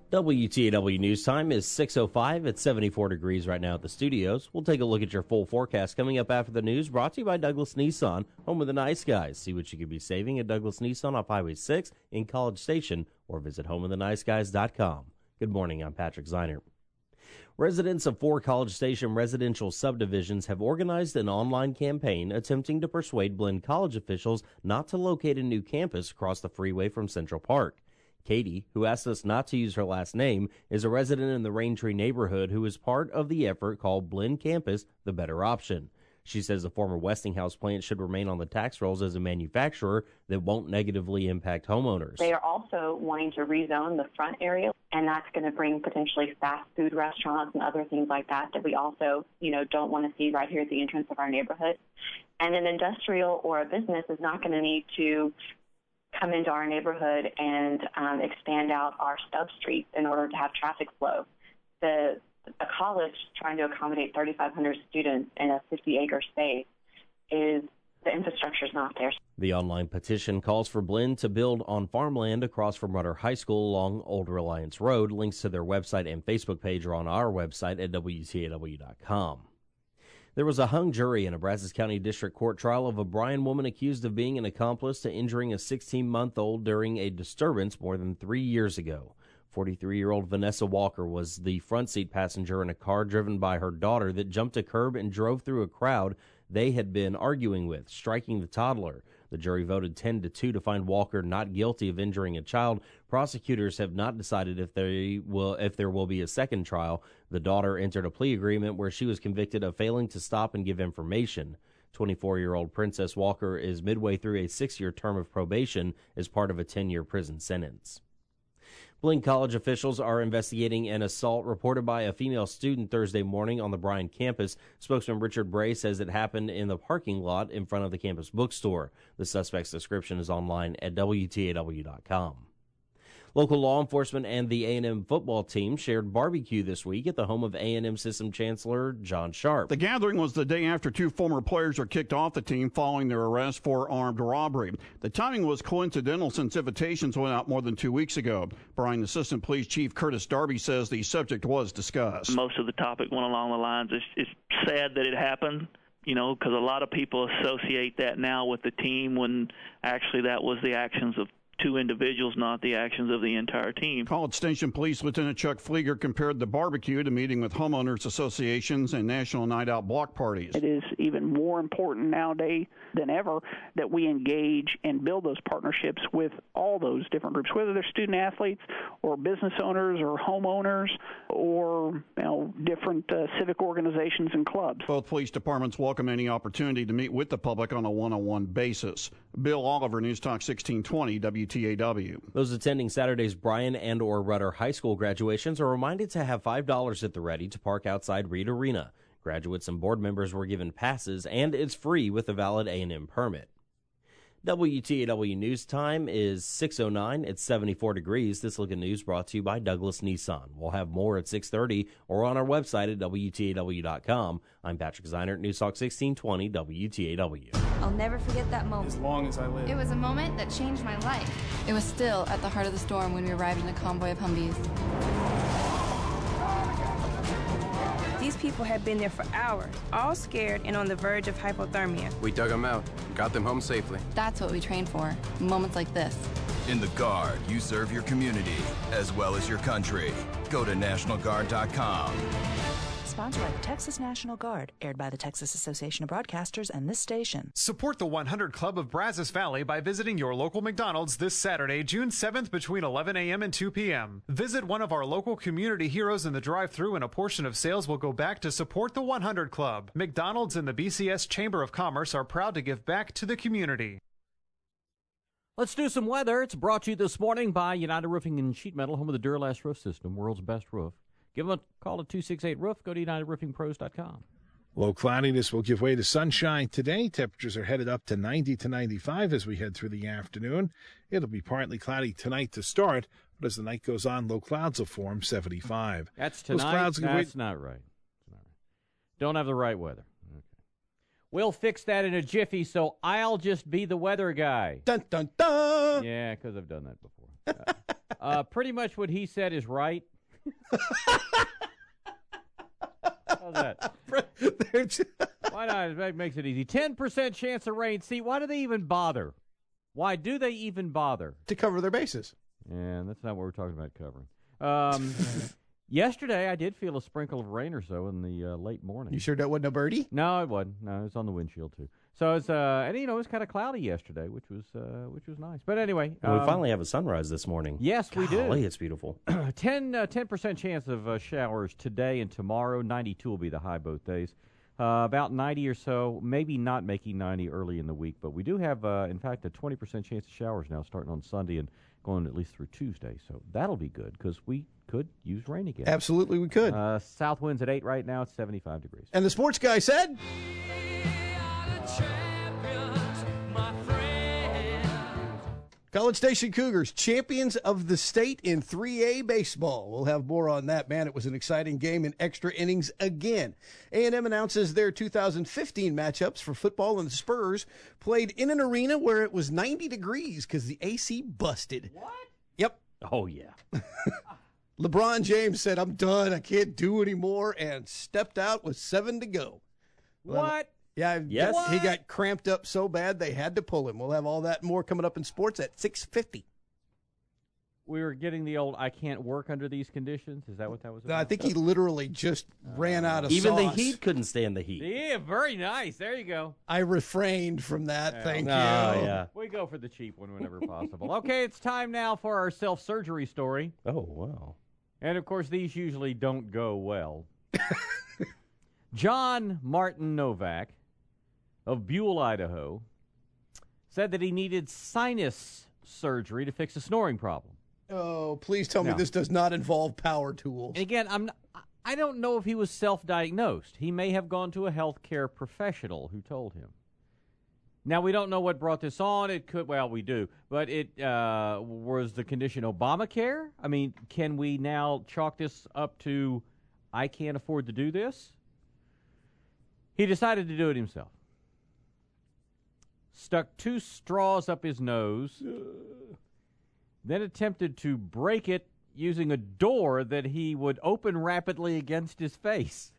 WTAW News Time is 6:05. It's 74 degrees right now at the studios. We'll take a look at your full forecast coming up after the news, brought to you by Douglas Nissan, home of the nice guys. See what you could be saving at Douglas Nissan off Highway 6 in College Station, or visit homeoftheniceguys.com. Good morning, I'm Patrick Zeiner. Residents of 4 College Station residential subdivisions have organized an online campaign attempting to persuade Blinn College officials not to locate a new campus across the freeway from Central Park. Katie, who asked us not to use her last name, is a resident in the Raintree neighborhood who is part of the effort called Blinn Campus, the better option. She says the former Westinghouse plant should remain on the tax rolls as a manufacturer that won't negatively impact homeowners. They are also wanting to rezone the front area, and that's going to bring potentially fast food restaurants and other things like that we also, don't want to see right here at the entrance of our neighborhood. And an industrial or a business is not going to need to come into our neighborhood and expand out our stub streets in order to have traffic flow. A college trying to accommodate 3,500 students in a 50-acre space the infrastructure is not there. The online petition calls for Blinn to build on farmland across from Rudder High School along Old Reliance Road. Links to their website and Facebook page are on our website at WTAW.com. There was a hung jury in a Brazos County District Court trial of a Bryan woman accused of being an accomplice to injuring a 16-month-old during a disturbance more than 3 years ago. 43-year-old Vanessa Walker was the front seat passenger in a car driven by her daughter that jumped a curb and drove through a crowd they had been arguing with, striking the toddler. The jury voted 10-2 to find Walker not guilty of injuring a child. Prosecutors have not decided if there will be a second trial. The daughter entered a plea agreement where she was convicted of failing to stop and give information. 24-year-old Princess Walker is midway through a 6-year term of probation as part of a 10-year prison sentence. Blinn College officials are investigating an assault reported by a female student Thursday morning on the Bryan campus. Spokesman Richard Bray says it happened in the parking lot in front of the campus bookstore. The suspect's description is online at WTAW.com. Local law enforcement and the A&M football team shared barbecue this week at the home of A&M System Chancellor John Sharp. The gathering was the day after 2 former players were kicked off the team following their arrest for armed robbery. The timing was coincidental since invitations went out more than 2 weeks ago. Bryan Assistant Police Chief Curtis Darby says the subject was discussed. Most of the topic went along the lines, it's sad that it happened, because a lot of people associate that now with the team when actually that was the actions of 2 individuals, not the actions of the entire team. College Station Police Lieutenant Chuck Flieger compared the barbecue to meeting with homeowners associations and national night out block parties. It is even more important nowadays than ever that we engage and build those partnerships with all those different groups, whether they're student athletes or business owners or homeowners or different civic organizations and clubs. Both police departments welcome any opportunity to meet with the public on a one-on-one basis. Bill Oliver, News Talk 1620, WTAW. Those attending Saturday's Bryan and or Rudder High School graduations are reminded to have $5 at the ready to park outside Reed Arena. Graduates and board members were given passes, and it's free with a valid A&M permit. WTAW News Time is 6:09. It's 74 degrees. This look at news brought to you by Douglas Nissan. We'll have more at 6:30 or on our website at WTAW.com. I'm Patrick Zeiner at News Talk 1620 WTAW. I'll never forget that moment. As long as I live. It was a moment that changed my life. It was still at the heart of the storm when we arrived in a convoy of Humvees. These people had been there for hours, all scared and on the verge of hypothermia. We dug them out, got them home safely. That's what we train for, moments like this. In the Guard, you serve your community as well as your country. Go to NationalGuard.com. Sponsored by the Texas National Guard, aired by the Texas Association of Broadcasters and this station. Support the 100 Club of Brazos Valley by visiting your local McDonald's this Saturday, June 7th between 11 a.m. and 2 p.m. Visit one of our local community heroes in the drive-thru and a portion of sales will go back to support the 100 Club. McDonald's and the BCS Chamber of Commerce are proud to give back to the community. Let's do some weather. It's brought to you this morning by United Roofing and Sheet Metal, home of the Duralast Roof System, world's best roof. Give them a call at 268-ROOF. Go to UnitedRoofingPros.com. Low cloudiness will give way to sunshine today. Temperatures are headed up to 90 to 95 as we head through the afternoon. It'll be partly cloudy tonight to start, but as the night goes on, low clouds will form 75. That's tonight? That's not right. Don't have the right weather. Okay. We'll fix that in a jiffy, so I'll just be the weather guy. Dun, dun, dun! Yeah, because I've done that before. Pretty much what he said is right. How's that? Why not? That makes it easy. 10% chance of rain. See, why do they even bother? Why do they even bother? To cover their bases. Yeah, that's not what we're talking about covering. Yesterday, I did feel a sprinkle of rain or so in the late morning. You sure that wasn't a birdie? No, it wasn't. No, it was on the windshield too. So it's and it was kind of cloudy yesterday, which was nice. But anyway, we finally have a sunrise this morning. Yes, we do. Golly, it's beautiful. 10% chance of showers today and tomorrow. 92 will be the high both days. About 90 or so, maybe not making 90 early in the week, but we do have, in fact, a 20% chance of showers now starting on Sunday and going at least through Tuesday. So that'll be good because we could use rain again. Absolutely, we could. South winds at 8 right now. It's 75 degrees. And the sports guy said... College Station Cougars, champions of the state in 3A baseball. We'll have more on that. Man, it was an exciting game in extra innings again. A&M announces their 2015 matchups for football, and the Spurs played in an arena where it was 90 degrees because the AC busted. What? Yep. Oh, yeah. LeBron James said, I'm done. I can't do anymore, and stepped out with 7 to go. What? Yeah, yes. He got cramped up so bad they had to pull him. We'll have all that and more coming up in sports at 6:50. We were getting the old, I can't work under these conditions. Is that what that was about? No, I think he literally just ran out of Even sauce. the Heat couldn't stand the heat. Yeah, very nice. There you go. I refrained from that. Yeah. Thank you. Yeah. We go for the cheap one whenever possible. Okay, it's time now for our self-surgery story. Oh, wow. And, of course, these usually don't go well. John Martin Novak of Buell, Idaho, said that he needed sinus surgery to fix a snoring problem. Oh, please tell me this does not involve power tools. And again, I don't know if he was self-diagnosed. He may have gone to a healthcare professional who told him. Now, we don't know what brought this on. It could, well, we do. But it was the condition Obamacare? I mean, can we now chalk this up to, I can't afford to do this? He decided to do it himself. Stuck 2 straws up his nose, then attempted to break it using a door that he would open rapidly against his face.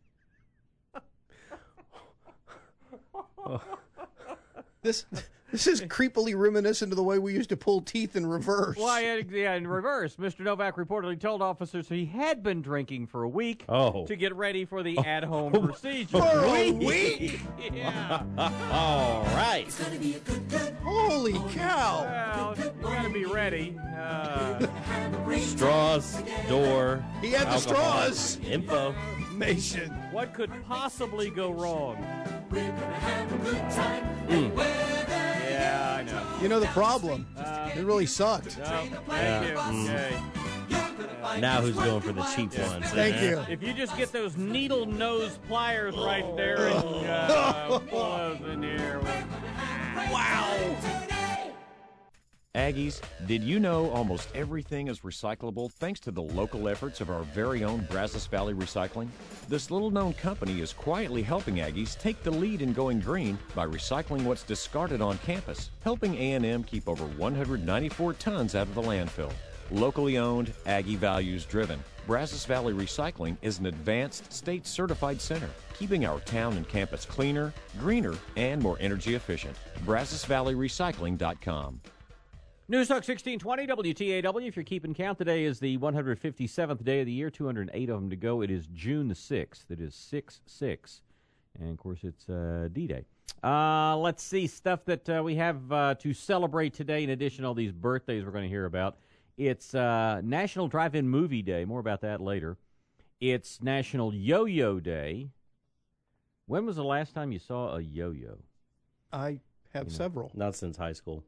This is creepily reminiscent of the way we used to pull teeth in reverse. Why, yeah, in reverse. Mr. Novak reportedly told officers he had been drinking for a week to get ready for the at-home procedure. For a week? Yeah. All right. Holy cow. Well, you got to be ready. Straws, door. He had the alcohol, straws. Information. What could possibly go wrong? Yeah, I know. You know the problem? It really sucked. Thank you. Okay. Now who's going for the cheap ones? Thank you. If you just get those needle nose pliers right there and pull those in here. Wow. Aggies, did you know almost everything is recyclable thanks to the local efforts of our very own Brazos Valley Recycling? This little-known company is quietly helping Aggies take the lead in going green by recycling what's discarded on campus, helping A&M keep over 194 tons out of the landfill. Locally owned, Aggie values driven, Brazos Valley Recycling is an advanced state-certified center, keeping our town and campus cleaner, greener, and more energy efficient. BrazosValleyRecycling.com. News Talk 1620, WTAW. If you're keeping count, today is the 157th day of the year, 208 of them to go. It is June the 6th. It is 6/6. And, of course, it's D-Day. Let's see, stuff that we have to celebrate today in addition to all these birthdays we're going to hear about. It's National Drive-In Movie Day. More about that later. It's National Yo-Yo Day. When was the last time you saw a yo-yo? I have several. Not since high school.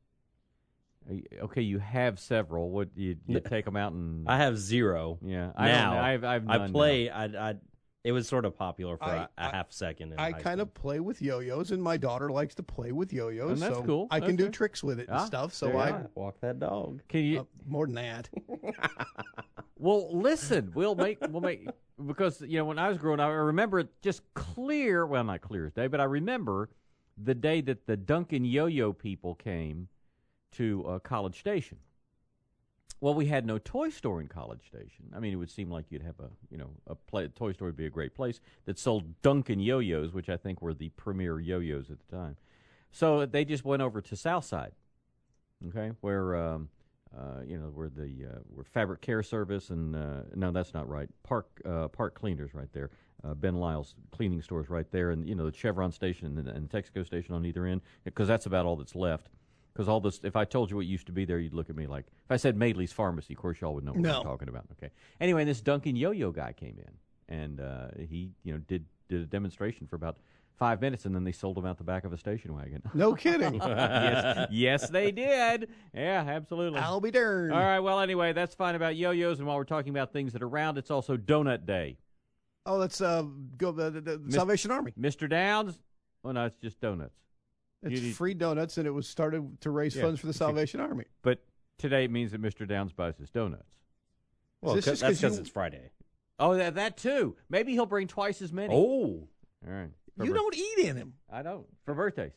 Okay, you have several. What you take them out and? I have 0. Yeah, I play. It was sort of popular for a half second. I kind of play with yo-yos, and my daughter likes to play with yo-yos. And that's so cool. I can do tricks with it and stuff. So I walk that dog. Can you more than that? Well, listen, we'll make because when I was growing up, I remember it just clear. Well, not clear as day, but I remember the day that the Duncan Yo-Yo people came to College Station. Well, we had no toy store in College Station. I mean, it would seem like you'd have a toy store would be a great place that sold Duncan yo-yos, which I think were the premier yo-yos at the time. So they just went over to Southside, okay, where where Fabric Care Service and no, that's not right. Park Cleaners right there. Ben Lyle's cleaning stores right there, and the Chevron station and the Texaco station on either end, because that's about all that's left. Because all this, if I told you what used to be there, you'd look at me like, if I said Madeley's Pharmacy, of course y'all would know what I'm talking about. Okay. Anyway, this Duncan Yo-Yo guy came in, and he did a demonstration for about 5 minutes, and then they sold him out the back of a station wagon. No kidding. Yes, they did. Yeah, absolutely. I'll be darned. All right, well, anyway, that's fine about yo-yos, and while we're talking about things that are round, it's also Donut Day. Oh, that's Salvation Army. Mr. Downs? Oh, no, it's just donuts. It's free donuts, and it was started to raise funds for the Salvation Army. But today means that Mr. Downs buys his donuts. Well, that's because it's Friday. Oh, that too. Maybe he'll bring twice as many. Oh. All right. You don't eat in him. I don't. For birthdays.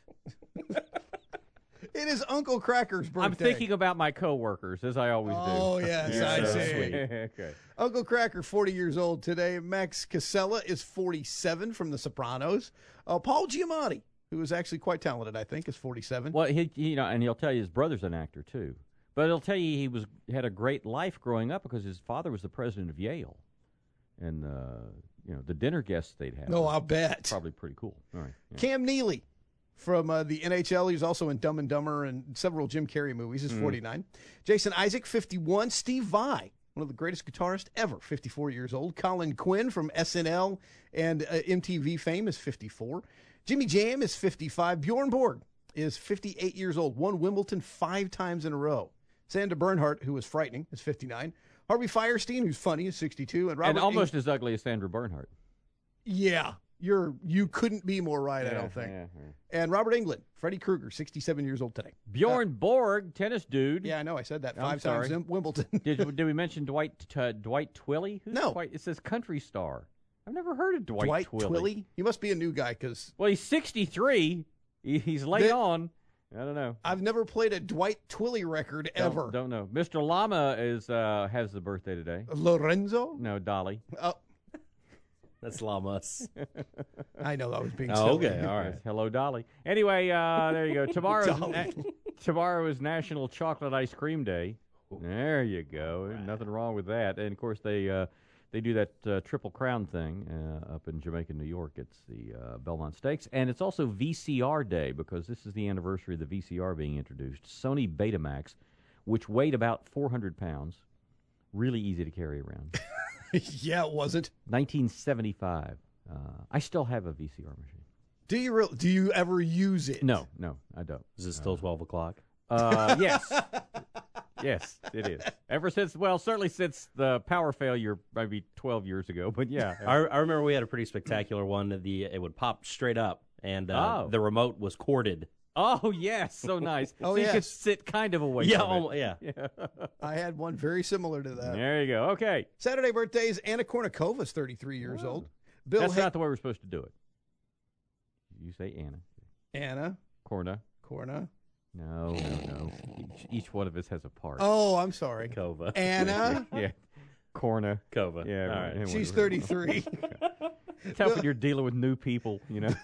It is Uncle Cracker's birthday. I'm thinking about my coworkers, as I always do. Oh, yes, I see. Okay. Uncle Cracker, 40 years old today. Max Casella is 47 from The Sopranos. Paul Giamatti, who is actually quite talented, I think, is 47. Well, and he'll tell you his brother's an actor, too. But he'll tell you he had a great life growing up because his father was the president of Yale. And, the dinner guests they'd have. Oh, I'll bet. Probably pretty cool. All right. Yeah. Cam Neely from the NHL. He's also in Dumb and Dumber and several Jim Carrey movies. He's 49. Jason Isaac, 51. Steve Vai, one of the greatest guitarists ever, 54 years old. Colin Quinn from SNL and MTV fame is 54. Jimmy Jam is 55. Bjorn Borg is 58 years old. Won Wimbledon 5 times in a row. Sandra Bernhardt, who was frightening, is 59. Harvey Fierstein, who's funny, is 62. And almost as ugly as Sandra Bernhardt. Yeah. You couldn't be more right, I don't think. Yeah. And Robert Englund, Freddy Krueger, 67 years old today. Bjorn Borg, tennis dude. Yeah, I know. I said that 5 times in Wimbledon. Did we mention Dwight Twilley? No. It says country star. I've never heard of Dwight Twilley? He must be a new guy because... Well, he's 63. He's late on. I don't know. I've never played a Dwight Twilley record ever. Don't know. Mr. Llama has the birthday today. Lorenzo? No, Dolly. Oh. That's Llamas. I know that was being silly. Okay, all right. Hello, Dolly. Anyway, there you go. Tomorrow is National Chocolate Ice Cream Day. There you go. Right. Nothing wrong with that. And, of course, they do that Triple Crown thing up in Jamaica, New York. It's the Belmont Stakes. And it's also VCR Day because this is the anniversary of the VCR being introduced. Sony Betamax, which weighed about 400 pounds. Really easy to carry around. Yeah, it wasn't. 1975. I still have a VCR machine. Do you Do you ever use it? No, I don't. Is it still 12 o'clock? Yes. Yes, it is. Certainly since the power failure maybe 12 years ago, but yeah. I remember we had a pretty spectacular one. It would pop straight up, and the remote was corded. Oh, yes, so nice. You could sit kind of away from it. Yeah. I had one very similar to that. There you go. Okay. Saturday birthdays, Anna Kournikova is 33 years old. That's not the way we're supposed to do it. You say Anna. Anna. Corna. No. Each one of us has a part. Oh, I'm sorry. Kova. Anna. Yeah. Corna. Kova. Yeah. All right. She's 33. It's tough when you're dealing with new people,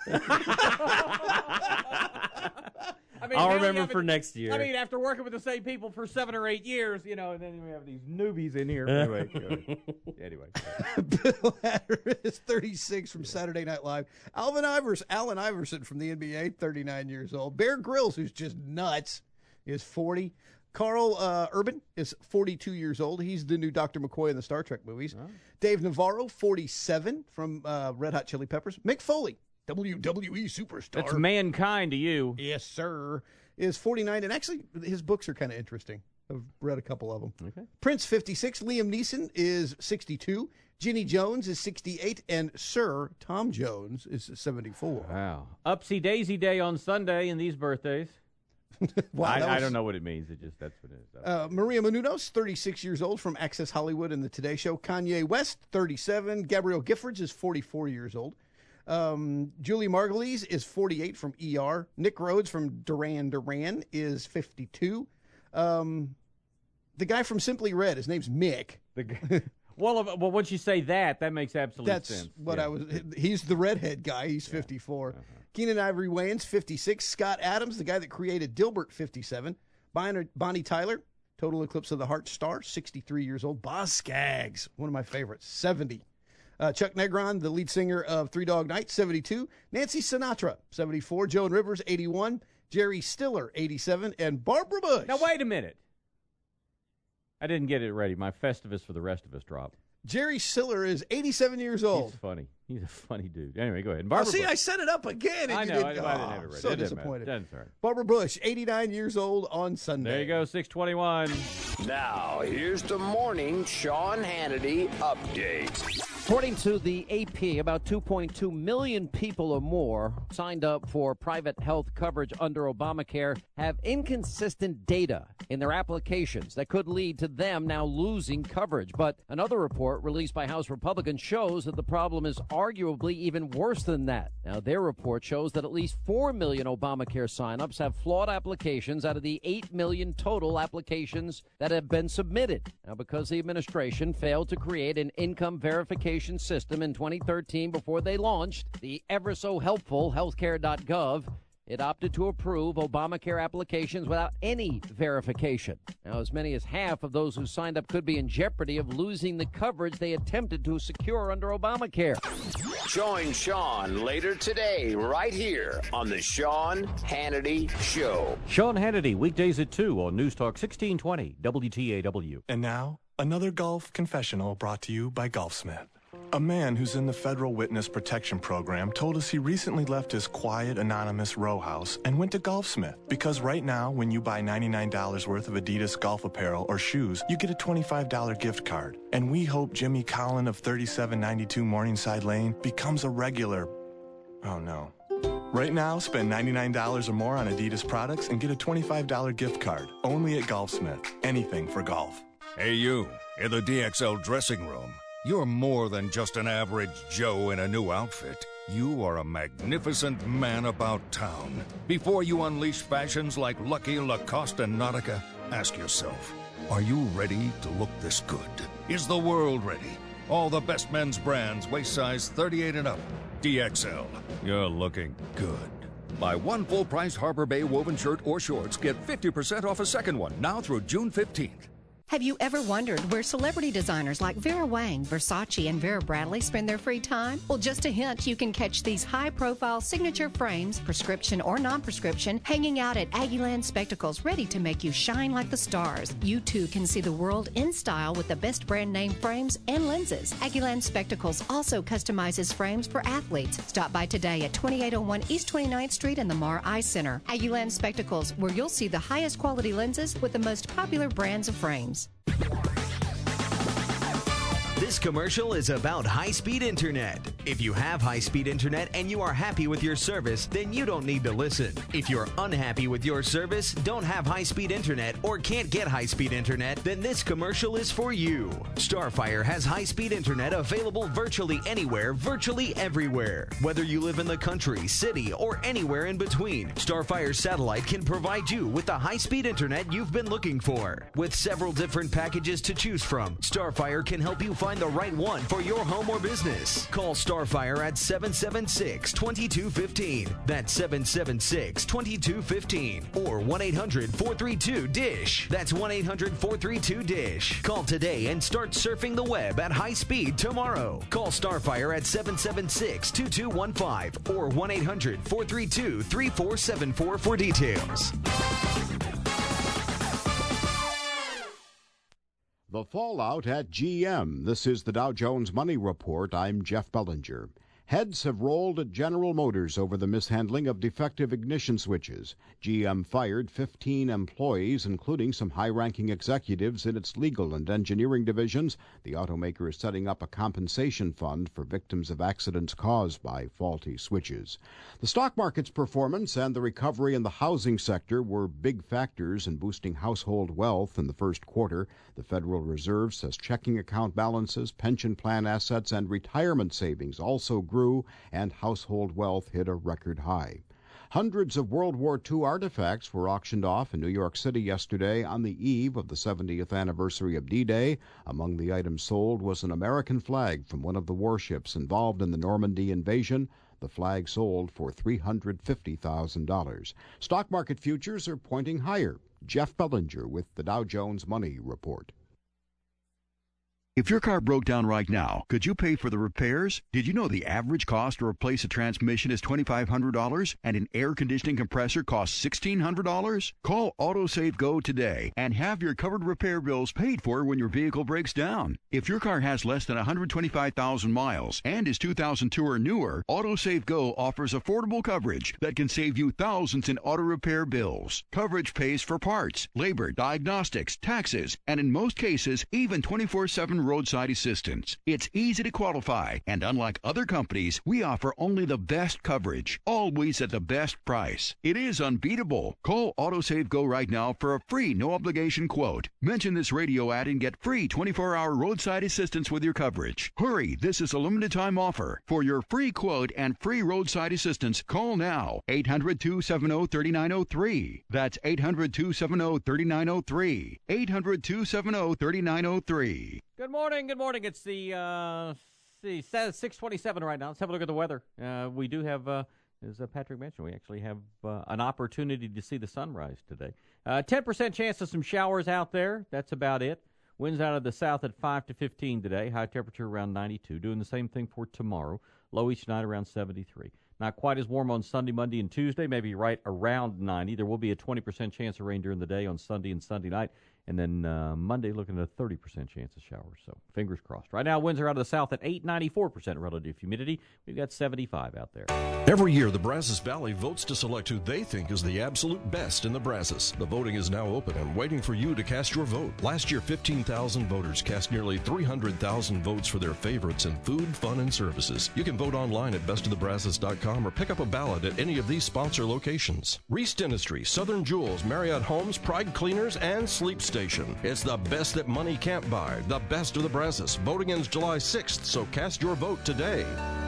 I'll remember for next year. I mean, after working with the same people for 7 or 8 years, and then we have these newbies in here. Anyway. Bill Hader is 36 from Saturday Night Live. Allen Iverson from the NBA, 39 years old. Bear Grylls, who's just nuts, is 40. Carl Urban is 42 years old. He's the new Dr. McCoy in the Star Trek movies. Oh. Dave Navarro, 47 from Red Hot Chili Peppers. Mick Foley, WWE superstar. That's mankind to you. Yes, sir. Is 49. And actually, his books are kind of interesting. I've read a couple of them. Okay. Prince, 56. Liam Neeson is 62. Ginny Jones is 68. And Sir Tom Jones is 74. Wow. Upsy Daisy Day on Sunday in these birthdays. Wow, I don't know what it means. That's what it is. Maria Menounos, 36 years old from Access Hollywood and the Today Show. Kanye West, 37. Gabrielle Giffords is 44 years old. Julie Margulies is 48 from ER. Nick Rhodes from Duran Duran is 52. The guy from Simply Red, his name's Mick. Well, once you say that makes absolute sense. That's what I was. He's the redhead guy. He's 54. Keenan Ivory Wayans, 56. Scott Adams, the guy that created Dilbert, 57. Bonnie Tyler, Total Eclipse of the Heart star, 63 years old. Boz Scaggs, one of my favorites, 70. Chuck Negron, the lead singer of Three Dog Night, 72. Nancy Sinatra, 74. Joan Rivers, 81. Jerry Stiller, 87. And Barbara Bush. Now, wait a minute. I didn't get it ready. My Festivus for the rest of us dropped. Jerry Stiller is 87 years old. He's funny. He's a funny dude. Anyway, go ahead. And Barbara Bush. I set it up again. And I know. You I didn't have it ready. So disappointed. That's all right. Barbara Bush, 89 years old on Sunday. There you go, 621. Now, here's the morning Sean Hannity update. According to the AP, about 2.2 million people or more signed up for private health coverage under Obamacare have inconsistent data in their applications that could lead to them now losing coverage. But another report released by House Republicans shows that the problem is arguably even worse than that. Now, their report shows that at least 4 million Obamacare signups have flawed applications out of the 8 million total applications that have been submitted. Now, because the administration failed to create an income verification system in 2013 before they launched the ever so helpful healthcare.gov, it opted to approve Obamacare applications without any verification. Now, as many as half of those who signed up could be in jeopardy of losing the coverage they attempted to secure under Obamacare. Join Sean later today, right here on the Sean Hannity Show. Sean Hannity, weekdays at 2 on News Talk 1620 WTAW. And now, another golf confessional brought to you by Golfsmith. A man who's in the Federal Witness Protection Program told us he recently left his quiet, anonymous row house and went to Golfsmith because right now, when you buy $99 worth of Adidas golf apparel or shoes, you get a $25 gift card. And we hope Jimmy Collin of 3792 Morningside Lane becomes a regular... Oh, no. Right now, spend $99 or more on Adidas products and get a $25 gift card. Only at Golfsmith. Anything for golf. Hey, you, in the DXL dressing room. You're more than just an average Joe in a new outfit. You are a magnificent man about town. Before you unleash fashions like Lucky, Lacoste, and Nautica, ask yourself, are you ready to look this good? Is the world ready? All the best men's brands, waist size 38 and up. DXL, you're looking good. Buy one full-price Harbor Bay woven shirt or shorts, get 50% off a second one, now through June 15th. Have you ever wondered where celebrity designers like Vera Wang, Versace, and Vera Bradley spend their free time? Well, just a hint, you can catch these high-profile signature frames, prescription or non-prescription, hanging out at Aggieland Spectacles, ready to make you shine like the stars. You, too, can see the world in style with the best brand name frames and lenses. Aggieland Spectacles also customizes frames for athletes. Stop by today at 2801 East 29th Street in the Mar Eye Center. Aggieland Spectacles, where you'll see the highest quality lenses with the most popular brands of frames. This commercial is about high-speed internet. If you have high-speed internet and you are happy with your service, then you don't need to listen. If you're unhappy with your service, don't have high-speed internet, or can't get high-speed internet, then this commercial is for you. Starfire has high-speed internet available virtually anywhere, virtually everywhere. Whether you live in the country, city, or anywhere in between, Starfire Satellite can provide you with the high-speed internet you've been looking for. With several different packages to choose from, Starfire can help you find the right one for your home or business. Call Starfire at 776-2215. That's 776-2215. Or 1-800-432-DISH. That's 1-800-432-DISH. Call today and start surfing the web at high speed tomorrow. Call Starfire at 776-2215 or 1-800-432-3474 for details. The fallout at GM. This is the Dow Jones Money Report. I'm Jeff Bellinger. Heads have rolled at General Motors over the mishandling of defective ignition switches. GM fired 15 employees, including some high-ranking executives in its legal and engineering divisions. The automaker is setting up a compensation fund for victims of accidents caused by faulty switches. The stock market's performance and the recovery in the housing sector were big factors in boosting household wealth in the first quarter. The Federal Reserve says checking account balances, pension plan assets, and retirement savings also grew, and household wealth hit a record high. Hundreds of World War II artifacts were auctioned off in New York City yesterday on the eve of the 70th anniversary of D-Day. Among the items sold was an American flag from one of the warships involved in the Normandy invasion. The flag sold for $350,000. Stock market futures are pointing higher. Jeff Bellinger with the Dow Jones Money Report. If your car broke down right now, could you pay for the repairs? Did you know the average cost to replace a transmission is $2,500 and an air conditioning compressor costs $1,600? Call AutoSave Go today and have your covered repair bills paid for when your vehicle breaks down. If your car has less than 125,000 miles and is 2002 or newer, AutoSave Go offers affordable coverage that can save you thousands in auto repair bills. Coverage pays for parts, labor, diagnostics, taxes, and in most cases, even 24/7 roadside assistance. It's easy to qualify, and unlike other companies, we offer only the best coverage, always at the best price. It is unbeatable. Call AutoSave Go right now for a free, no-obligation quote. Mention this radio ad and get free 24-hour roadside assistance with your coverage. Hurry, this is a limited-time offer. For your free quote and free roadside assistance, call now. 800-270-3903. That's 800-270-3903. 800-270-3903. Good morning. It's the 6:27 right now. Let's have a look at the weather. We do have, as Patrick mentioned, we actually have an opportunity to see the sunrise today. 10% chance of some showers out there. That's about it. Winds out of the south at 5 to 15 today. High temperature around 92. Doing the same thing for tomorrow. Low each night around 73. Not quite as warm on Sunday, Monday, and Tuesday. Maybe right around 90. There will be a 20% chance of rain during the day on Sunday and Sunday night. And then Monday, looking at a 30% chance of showers. So fingers crossed. Right now, winds are out of the south at 94% relative humidity. We've got 75 out there. Every year, the Brazos Valley votes to select who they think is the absolute best in the Brazos. The voting is now open and waiting for you to cast your vote. Last year, 15,000 voters cast nearly 300,000 votes for their favorites in food, fun, and services. You can vote online at bestofthebrazos.com or pick up a ballot at any of these sponsor locations. Reese Dentistry, Southern Jewels, Marriott Homes, Pride Cleaners, and Sleep Station. It's the best that money can't buy. The best of the Brazos. Voting ends July 6th, so cast your vote today.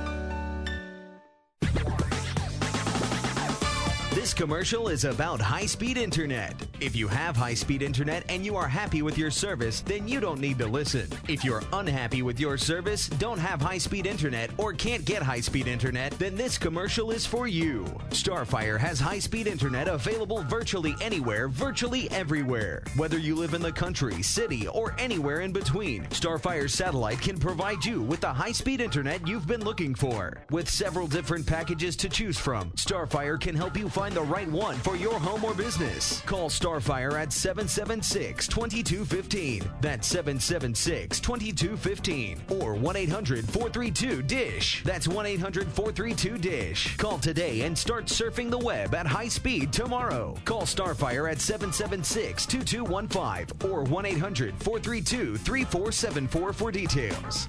This commercial is about high-speed internet. If you have high-speed internet and you are happy with your service, then you don't need to listen. If you're unhappy with your service, don't have high-speed internet, or can't get high-speed internet, then this commercial is for you. Starfire has high-speed internet available virtually anywhere, virtually everywhere. Whether you live in the country, city, or anywhere in between, Starfire Satellite can provide you with the high-speed internet you've been looking for. With several different packages to choose from, Starfire can help you find the right one for your home or business. Call Starfire at 776-2215. That's 776-2215. Or 1-800-432-DISH. That's 1-800-432-DISH. Call today and start surfing the web at high speed tomorrow. Call Starfire at 776-2215 or 1-800-432-3474 for details.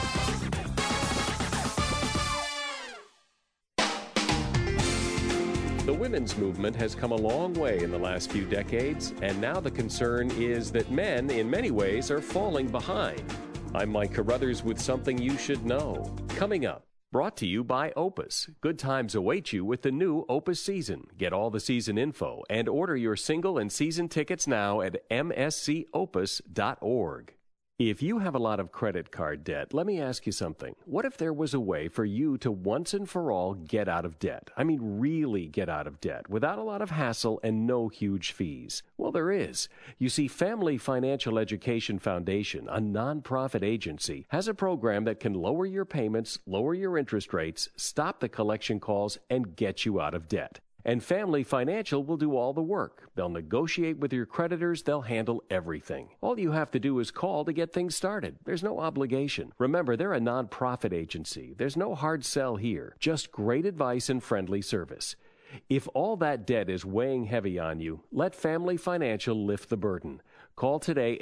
The women's movement has come a long way in the last few decades, and now the concern is that men, in many ways, are falling behind. I'm Mike Carruthers with something you should know. Coming up, brought to you by Opus. Good times await you with the new Opus season. Get all the season info and order your single and season tickets now at mscopus.org. If you have a lot of credit card debt, let me ask you something. What if there was a way for you to once and for all get out of debt? I mean, really get out of debt without a lot of hassle and no huge fees. Well, there is. You see, Family Financial Education Foundation, a nonprofit agency, has a program that can lower your payments, lower your interest rates, stop the collection calls, and get you out of debt. And Family Financial will do all the work. They'll negotiate with your creditors. They'll handle everything. All you have to do is call to get things started. There's no obligation. Remember, they're a nonprofit agency. There's no hard sell here. Just great advice and friendly service. If all that debt is weighing heavy on you, let Family Financial lift the burden. Call today,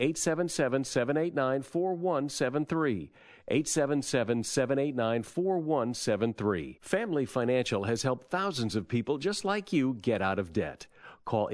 877-789-4173. 877-789-4173. Family Financial has helped thousands of people just like you get out of debt. Call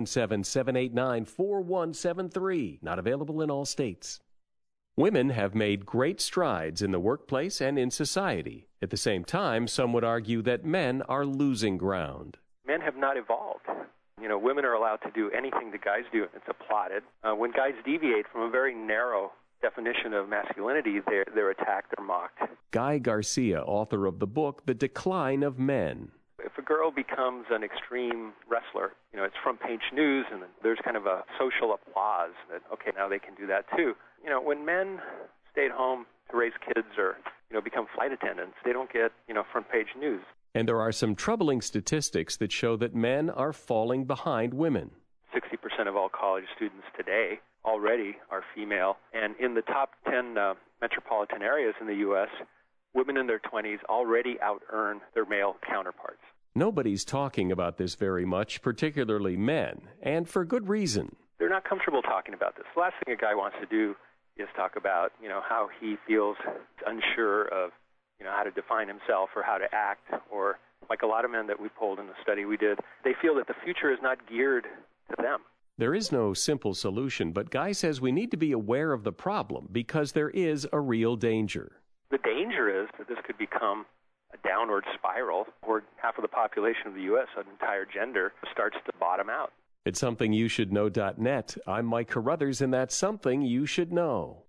877-789-4173. Not available in all states. Women have made great strides in the workplace and in society. At the same time, some would argue that men are losing ground. men have not evolved. Women are allowed to do anything the guys do, and it's applauded. When guys deviate from a very narrow definition of masculinity, they're attacked or mocked. Guy Garcia, author of the book The Decline of Men. If a girl becomes an extreme wrestler, it's front page news, and there's kind of a social applause that, okay, now they can do that too. When men stay at home to raise kids or, become flight attendants, they don't get, front page news. And there are some troubling statistics that show that men are falling behind women. 60% of all college students today already are female, and in the top 10 metropolitan areas in the U.S., women in their 20s already out-earn their male counterparts. Nobody's talking about this very much, particularly men, and for good reason. They're not comfortable talking about this. The last thing a guy wants to do is talk about, how he feels unsure of, how to define himself or how to act, or like a lot of men that we polled in the study we did, they feel that the future is not geared to them. There is no simple solution, but Guy says we need to be aware of the problem because there is a real danger. The danger is that this could become a downward spiral where half of the population of the U.S., an entire gender, starts to bottom out. At SomethingYouShouldKnow.net, I'm Mike Carruthers, and that's Something You Should Know.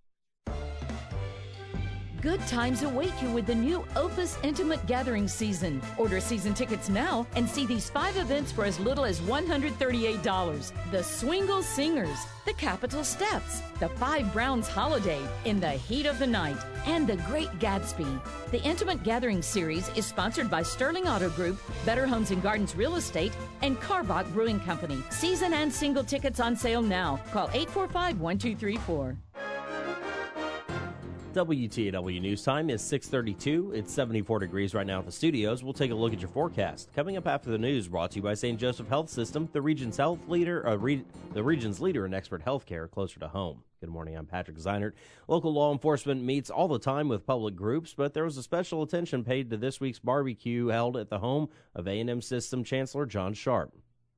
Good times await you with the new Opus Intimate Gathering Season. Order season tickets now and see these 5 events for as little as $138. The Swingle Singers, the Capitol Steps, the 5 Browns Holiday, In the Heat of the Night, and The Great Gatsby. The Intimate Gathering Series is sponsored by Sterling Auto Group, Better Homes and Gardens Real Estate, and Karbach Brewing Company. Season and single tickets on sale now. Call 845-1234. WTAW News Time is 6:32. It's 74 degrees right now at the studios. We'll take a look at your forecast. Coming up after the news, brought to you by St. Joseph Health System, the region's leader in expert health care closer to home. Good morning, I'm Patrick Zeinert. Local law enforcement meets all the time with public groups, but there was a special attention paid to this week's barbecue held at the home of A&M System Chancellor John Sharp.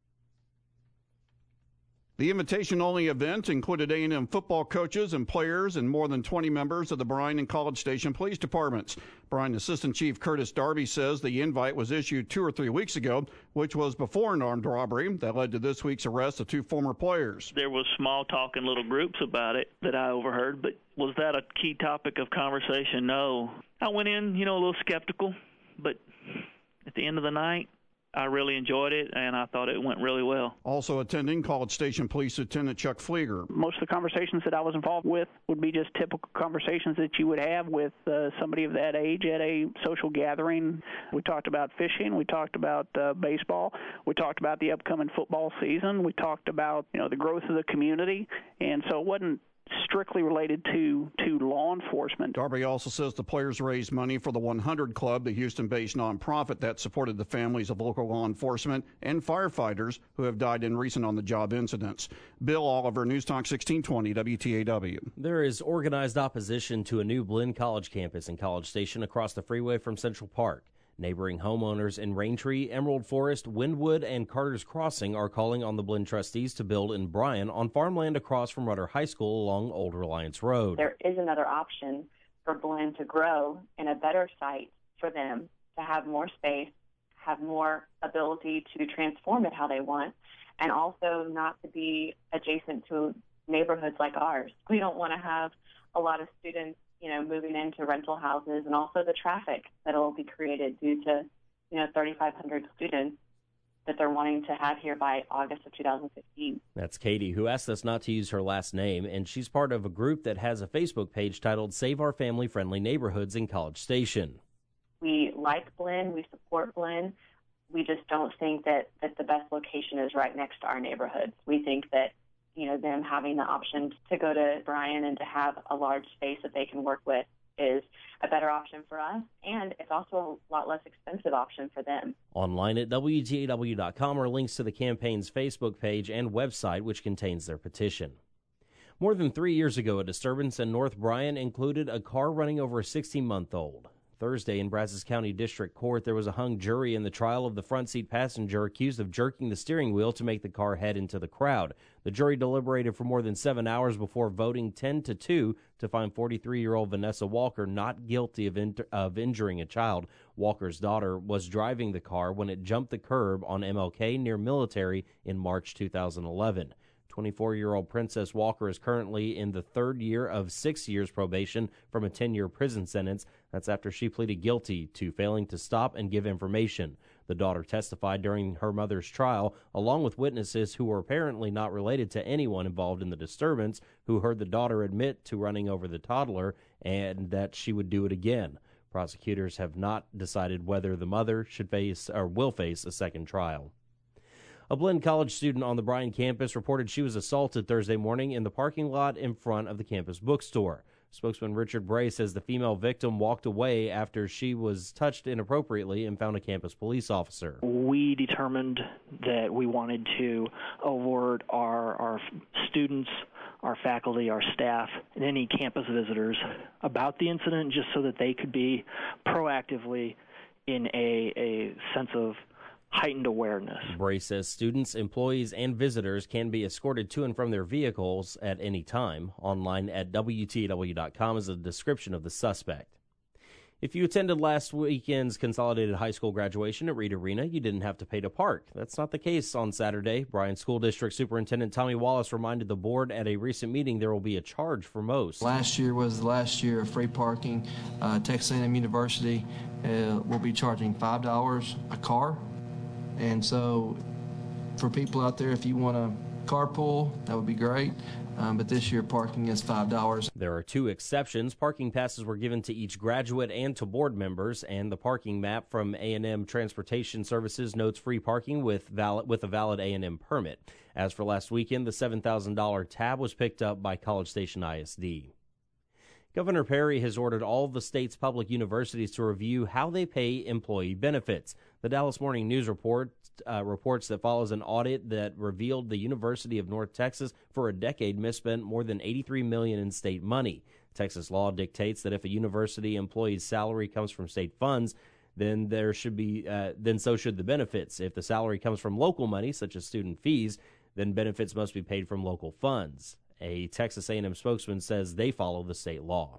The invitation-only event included A&M football coaches and players and more than 20 members of the Bryan and College Station Police Departments. Bryan Assistant Chief Curtis Darby says the invite was issued 2 or 3 weeks ago, which was before an armed robbery that led to this week's arrest of 2 former players. There was small talk in little groups about it that I overheard, but was that a key topic of conversation? No. I went in, a little skeptical, but at the end of the night, I really enjoyed it, and I thought it went really well. Also attending, College Station Police Lieutenant Chuck Flieger. Most of the conversations that I was involved with would be just typical conversations that you would have with somebody of that age at a social gathering. We talked about fishing. We talked about baseball. We talked about the upcoming football season. We talked about, the growth of the community. And so it wasn't strictly related to law enforcement. Darby also says the players raised money for the 100 Club, the Houston-based nonprofit that supported the families of local law enforcement and firefighters who have died in recent on-the-job incidents. Bill Oliver, News Talk 1620, WTAW. There is organized opposition to a new Blinn College campus in College Station across the freeway from Central Park. Neighboring homeowners in Raintree, Emerald Forest, Wynwood, and Carter's Crossing are calling on the Blinn trustees to build in Bryan on farmland across from Rudder High School along Old Reliance Road. There is another option for Blinn to grow in a better site for them to have more space, have more ability to transform it how they want, and also not to be adjacent to neighborhoods like ours. We don't want to have a lot of students moving into rental houses, and also the traffic that will be created due to, 3,500 students that they're wanting to have here by August of 2015. That's Katie, who asked us not to use her last name, and she's part of a group that has a Facebook page titled Save Our Family-Friendly Neighborhoods in College Station. We like Blinn. We support Blinn. We just don't think that the best location is right next to our neighborhoods. We think that them having the option to go to Bryan and to have a large space that they can work with is a better option for us, and it's also a lot less expensive option for them. Online at WTAW.com are links to the campaign's Facebook page and website, which contains their petition. More than 3 years ago, a disturbance in North Bryan included a car running over a 16-month-old. Thursday in Brazos County District Court, there was a hung jury in the trial of the front seat passenger accused of jerking the steering wheel to make the car head into the crowd. The jury deliberated for more than 7 hours before voting 10-2 to find 43-year-old Vanessa Walker not guilty of injuring a child. Walker's daughter was driving the car when it jumped the curb on MLK near Military in March 2011. 24-year-old Princess Walker is currently in the third year of 6 years probation from a 10-year prison sentence. That's after she pleaded guilty to failing to stop and give information. The daughter testified during her mother's trial, along with witnesses who were apparently not related to anyone involved in the disturbance, who heard the daughter admit to running over the toddler and that she would do it again. Prosecutors have not decided whether the mother should face or will face a second trial. A Blinn College student on the Bryan campus reported she was assaulted Thursday morning in the parking lot in front of the campus bookstore. Spokesman Richard Bray says the female victim walked away after she was touched inappropriately and found a campus police officer. We determined that we wanted to alert our students, our faculty, our staff, and any campus visitors about the incident just so that they could be proactively in a sense of heightened awareness. Bray says students, employees, and visitors can be escorted to and from their vehicles at any time. Online at WTAW.com is a description of the suspect. If you attended last weekend's consolidated high school graduation at Reed Arena, you didn't have to pay to park. That's not the case on Saturday. Bryan School District Superintendent Tommy Wallace reminded the board at a recent meeting there will be a charge for most. Last year was the last year of free parking. Texas A&M University will be charging $5 a car. And so for people out there, if you want to carpool, that would be great. But this year, parking is $5. There are two exceptions. Parking passes were given to each graduate and to board members, and the parking map from A&M Transportation Services notes free parking with a valid A&M permit. As for last weekend, the $7,000 tab was picked up by College Station ISD. Governor Perry has ordered all of the state's public universities to review how they pay employee benefits. The Dallas Morning News reports that follows an audit that revealed the University of North Texas for a decade misspent more than $83 million in state money. Texas law dictates that if a university employee's salary comes from state funds, then so should the benefits. If the salary comes from local money, such as student fees, then benefits must be paid from local funds. A Texas A&M spokesman says they follow the state law.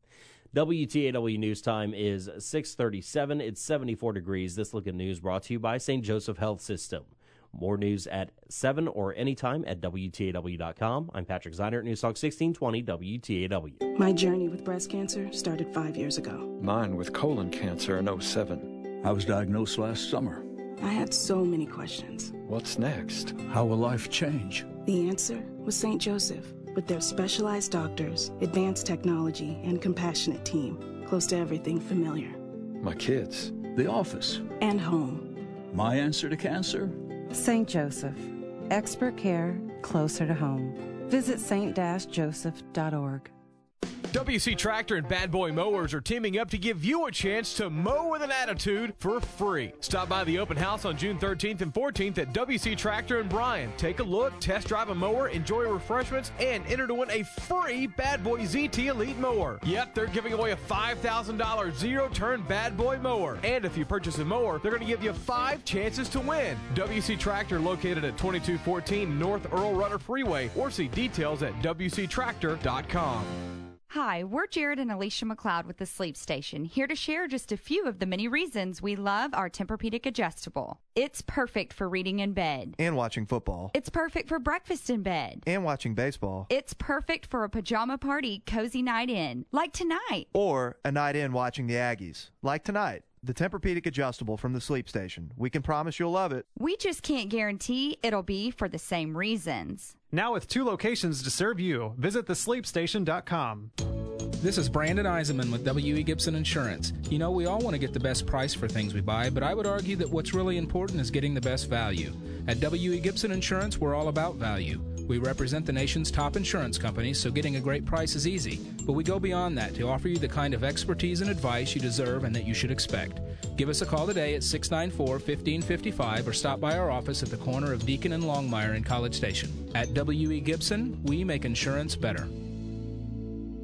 WTAW News Time is 6:37. It's 74 degrees. This look at news brought to you by St. Joseph Health System. More news at 7 or anytime at WTAW.com. I'm Patrick Zeiner at News Talk 1620 WTAW. My journey with breast cancer started 5 years ago. Mine with colon cancer in 2007. I was diagnosed last summer. I had so many questions. What's next? How will life change? The answer was St. Joseph. With their specialized doctors, advanced technology, and compassionate team, close to everything familiar. My kids. The office. And home. My answer to cancer? St. Joseph. Expert care closer to home. Visit st-joseph.org. WC Tractor and Bad Boy Mowers are teaming up to give you a chance to mow with an attitude for free. Stop by the open house on June 13th and 14th at WC Tractor in Bryan. Take a look, test drive a mower, enjoy refreshments, and enter to win a free Bad Boy ZT Elite mower. Yep, they're giving away a $5,000 zero-turn Bad Boy mower. And if you purchase a mower, they're going to give you 5 chances to win. WC Tractor located at 2214 North Earl Rudder Freeway, or see details at WCTractor.com. Hi, we're Jared and Alicia McLeod with the Sleep Station, here to share just a few of the many reasons we love our Tempur-Pedic adjustable. It's perfect for reading in bed. And watching football. It's perfect for breakfast in bed. And watching baseball. It's perfect for a pajama party, cozy night in, like tonight. Or a night in watching the Aggies, like tonight. The Tempur-Pedic adjustable from the Sleep Station. We can promise you'll love it. We just can't guarantee it'll be for the same reasons. Now with 2 locations to serve you, visit thesleepstation.com. This is Brandon Eisenman with W.E. Gibson Insurance. You know, we all want to get the best price for things we buy, but I would argue that what's really important is getting the best value. At W.E. Gibson Insurance, we're all about value. We represent the nation's top insurance companies, so getting a great price is easy. But we go beyond that to offer you the kind of expertise and advice you deserve and that you should expect. Give us a call today at 694-1555 or stop by our office at the corner of Deacon and Longmire in College Station. At W.E. Gibson, we make insurance better.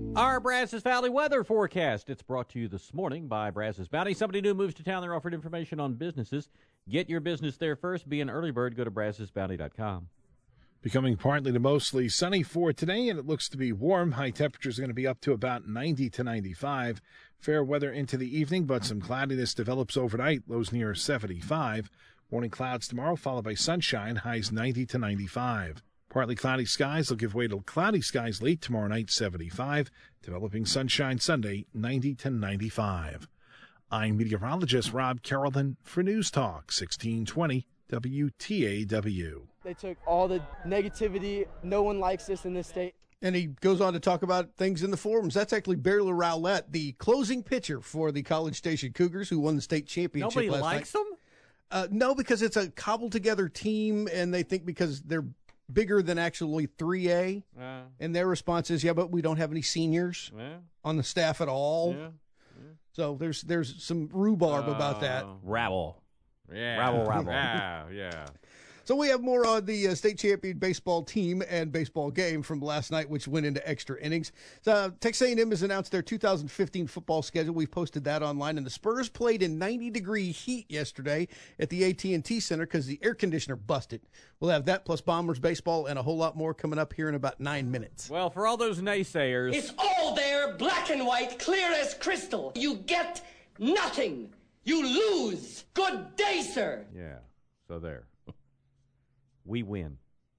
Our Brazos Valley weather forecast. It's brought to you this morning by Brazos Bounty. Somebody new moves to town. They're offered information on businesses. Get your business there first. Be an early bird. Go to BrazosBounty.com. Becoming partly to mostly sunny for today, and it looks to be warm. High temperatures are going to be up to about 90 to 95. Fair weather into the evening, but some cloudiness develops overnight. Lows near 75. Morning clouds tomorrow, followed by sunshine. Highs 90 to 95. Partly cloudy skies will give way to cloudy skies late tomorrow night, 75. Developing sunshine Sunday, 90 to 95. I'm meteorologist Rob Carrollton for News Talk 1620 WTAW. They took all the negativity. No one likes this in this state. And he goes on to talk about things in the forums. That's actually Barry Rowlett, the closing pitcher for the College Station Cougars, who won the state championship Nobody last likes night. them? No, because it's a cobbled-together team, and they think because they're bigger than actually 3A. And their response is, yeah, but we don't have any seniors on the staff at all. So there's some rhubarb about that. Rabble. Yeah. Rabble. Yeah. So we have more on the state champion baseball team and baseball game from last night, which went into extra innings. Texas A&M has announced their 2015 football schedule. We've posted that online, and the Spurs played in 90-degree heat yesterday at the AT&T Center because the air conditioner busted. We'll have that plus Bombers baseball and a whole lot more coming up here in about 9 minutes. Well, for all those naysayers, it's all there, black and white, clear as crystal. You get nothing. You lose. Good day, sir. Yeah, so there. We win.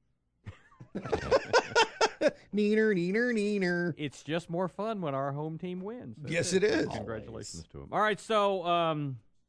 Neener. It's just more fun when our home team wins. Yes, it is. Congratulations to them. All right, so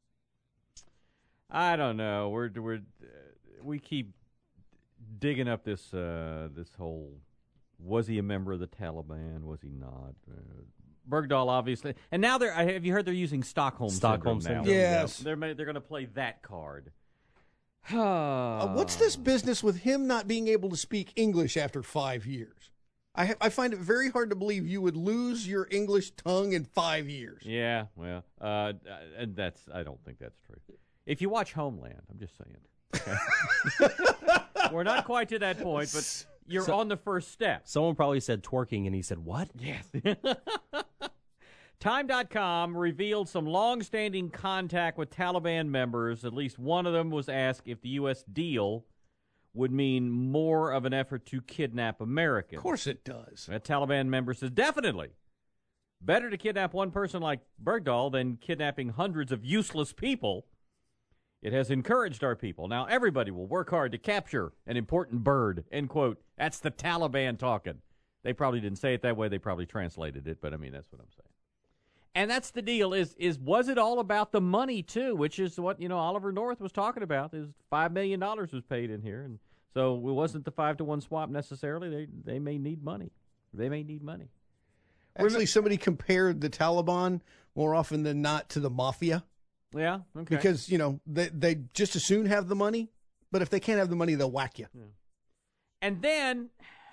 I don't know. We keep digging up this whole. Was he a member of the Taliban? Was he not? Bergdahl, obviously, and now have you heard they're using Stockholm syndrome now? Yes, they're going to play that card. What's this business with him not being able to speak English after 5 years? I find it very hard to believe you would lose your English tongue in 5 years. Yeah, well, and I don't think that's true. If you watch Homeland, I'm just saying. Okay? We're not quite to that point, but you're on the first step. Someone probably said twerking, and he said, what? Yes. Time.com revealed some long-standing contact with Taliban members. At least one of them was asked if the U.S. deal would mean more of an effort to kidnap Americans. Of course it does. A Taliban member says, definitely. Better to kidnap one person like Bergdahl than kidnapping hundreds of useless people. It has encouraged our people. Now everybody will work hard to capture an important bird, end quote. That's the Taliban talking. They probably didn't say it that way. They probably translated it, but I mean, that's what I'm saying. And that's the deal, is was it all about the money, too, which is what, Oliver North was talking about. There's $5 million was paid in here, and so it wasn't the 5-to-1 swap necessarily. They may need money. Actually, somebody compared the Taliban more often than not to the mafia. Yeah, okay. Because, they just as soon have the money, but if they can't have the money, they'll whack you. Yeah. And then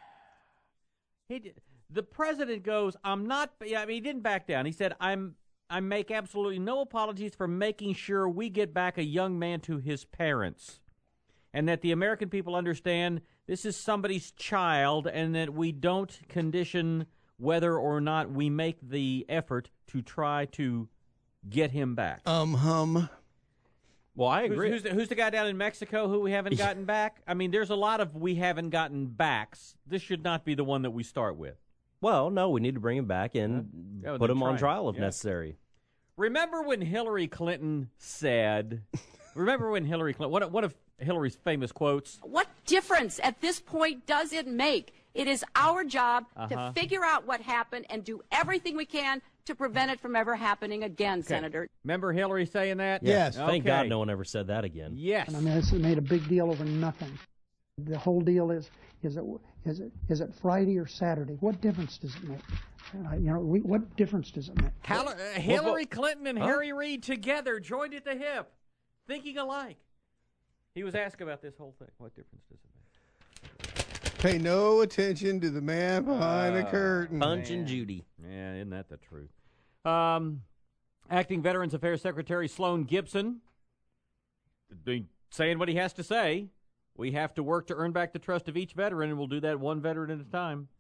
the president goes, he didn't back down. He said, I make absolutely no apologies for making sure we get back a young man to his parents, and that the American people understand this is somebody's child, and that we don't condition whether or not we make the effort to try to get him back. Well, I agree. Who's the guy down in Mexico who we haven't gotten back? I mean, there's a lot of we haven't gotten backs. This should not be the one that we start with. Well, no, we need to bring him back and put him on trial if necessary. Remember when Hillary Clinton said, one of Hillary's famous quotes? What difference at this point does it make? It is our job to figure out what happened and do everything we can to prevent it from ever happening again, Senator. Remember Hillary saying that? Yes. Thank God no one ever said that again. Yes. And I mean, it's made a big deal over nothing. The whole deal is it Friday or Saturday? What difference does it make? What difference does it make? Hillary Clinton and Harry Reid together, joined at the hip, thinking alike. He was asked about this whole thing. What difference does it make? Pay no attention to the man behind the curtain. Punch and Judy. Yeah, isn't that the truth? Acting Veterans Affairs Secretary Sloan Gibson saying what he has to say. We have to work to earn back the trust of each veteran, and we'll do that one veteran at a time.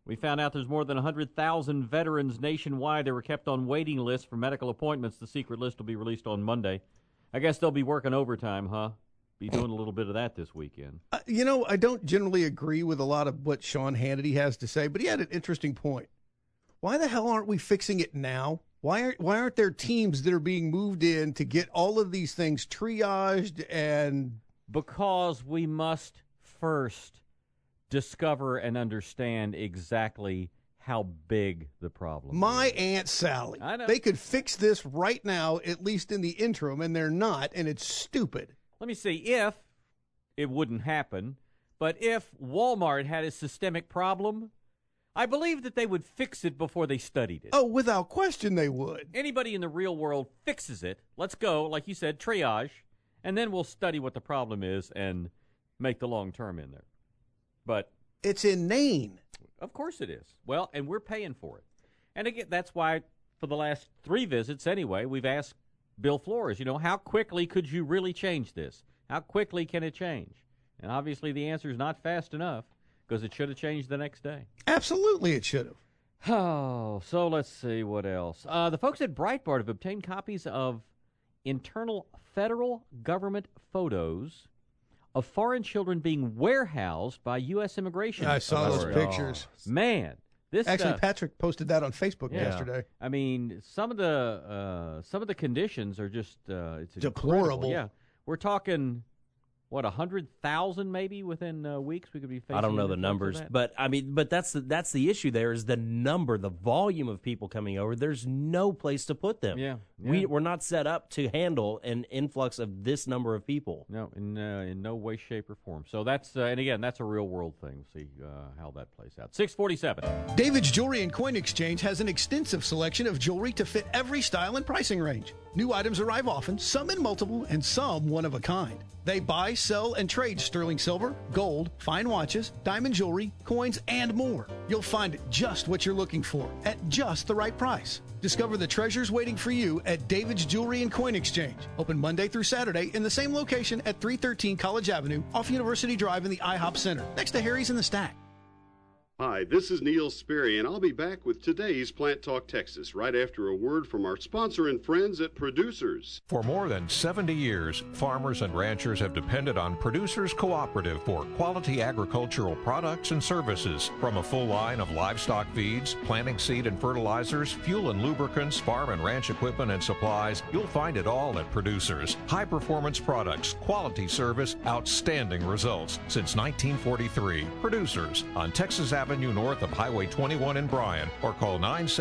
We found out there's more than 100,000 veterans nationwide that were kept on waiting lists for medical appointments. The secret list will be released on Monday. I guess they'll be working overtime, huh? Be doing a little bit of that this weekend. I don't generally agree with a lot of what Sean Hannity has to say, but he had an interesting point. Why the hell aren't we fixing it now? Why aren't there teams that are being moved in to get all of these things triaged and... Because we must first discover and understand exactly how big the problem My is. Aunt Sally. I know. They could fix this right now, at least in the interim, and they're not, and it's stupid. Let me see. If it wouldn't happen, but if Walmart had a systemic problem, I believe that they would fix it before they studied it. Oh, without question they would. Anybody in the real world fixes it. Let's go, like you said, triage, and then we'll study what the problem is and make the long term in there. But it's inane. Of course it is. Well, and we're paying for it. And again, that's why for the last 3 visits anyway, we've asked Bill Flores, how quickly could you really change this? How quickly can it change? And obviously the answer is not fast enough because it should have changed the next day. Absolutely it should have. Oh, so let's see what else. The folks at Breitbart have obtained copies of internal federal government photos of foreign children being warehoused by U.S. immigration. I saw those pictures. Man, this actually Patrick posted that on Facebook yesterday. I mean, some of the conditions are just it's deplorable. Incredible. Yeah, we're talking 100,000 maybe within weeks we could be facing. I don't know the numbers, but that's the issue. There is the number, the volume of people coming over. There's no place to put them. Yeah. We're not set up to handle an influx of this number of people. No, in no way, shape, or form. So that's and again, that's a real world thing. See how that plays out. 647. David's Jewelry and Coin Exchange has an extensive selection of jewelry to fit every style and pricing range. New items arrive often, some in multiple, and some one of a kind. They buy, sell, and trade sterling silver, gold, fine watches, diamond jewelry, coins, and more. You'll find just what you're looking for at just the right price. Discover the treasures waiting for you at David's Jewelry and Coin Exchange. Open Monday through Saturday in the same location at 313 College Avenue off University Drive in the IHOP Center, next to Harry's in the Stack. Hi, this is Neil Sperry, and I'll be back with today's Plant Talk Texas right after a word from our sponsor and friends at Producers. For more than 70 years, farmers and ranchers have depended on Producers Cooperative for quality agricultural products and services. From a full line of livestock feeds, planting seed and fertilizers, fuel and lubricants, farm and ranch equipment and supplies, you'll find it all at Producers. High-performance products, quality service, outstanding results. Since 1943, Producers on Texas Avenue north of Highway 21 in Bryan, or call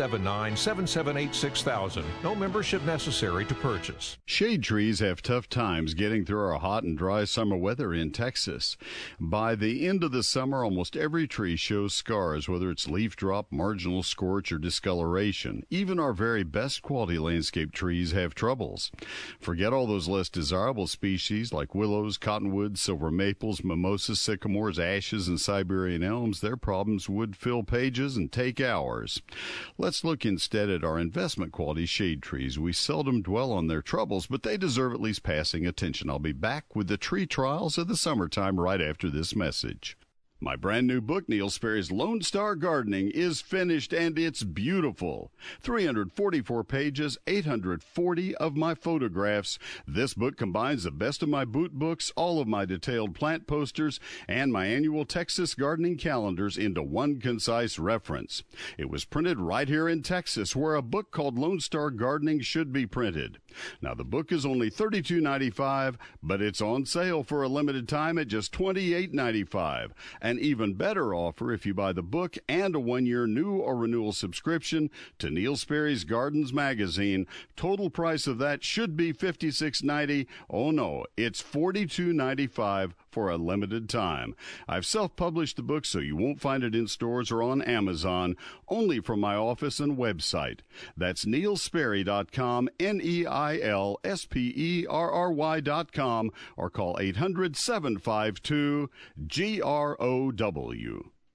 979-778-6000. No membership necessary to purchase. Shade trees have tough times getting through our hot and dry summer weather in Texas. By the end of the summer, almost every tree shows scars, whether it's leaf drop, marginal scorch, or discoloration. Even our very best quality landscape trees have troubles. Forget all those less desirable species like willows, cottonwoods, silver maples, mimosas, sycamores, ashes, and Siberian elms. Their problems would fill pages and take hours. Let's look instead at our investment quality shade trees. We seldom dwell on their troubles, but they deserve at least passing attention. I'll be back with the tree trials of the summertime right after this message. My brand new book, Neil Sperry's Lone Star Gardening, is finished and it's beautiful. 344 pages, 840 of my photographs. This book combines the best of my boot books, all of my detailed plant posters, and my annual Texas gardening calendars into one concise reference. It was printed right here in Texas, where a book called Lone Star Gardening should be printed. Now, the book is only $32.95, but it's on sale for a limited time at just $28.95. An even better offer if you buy the book and a 1-year new or renewal subscription to Neil Sperry's Gardens magazine. Total price of that should be $56.90. Oh no, it's $42.95 for a limited time. I've self-published the book so you won't find it in stores or on Amazon, only from my office and website. That's neilsperry.com, NeilSperry.com, or call 800-752-GROW.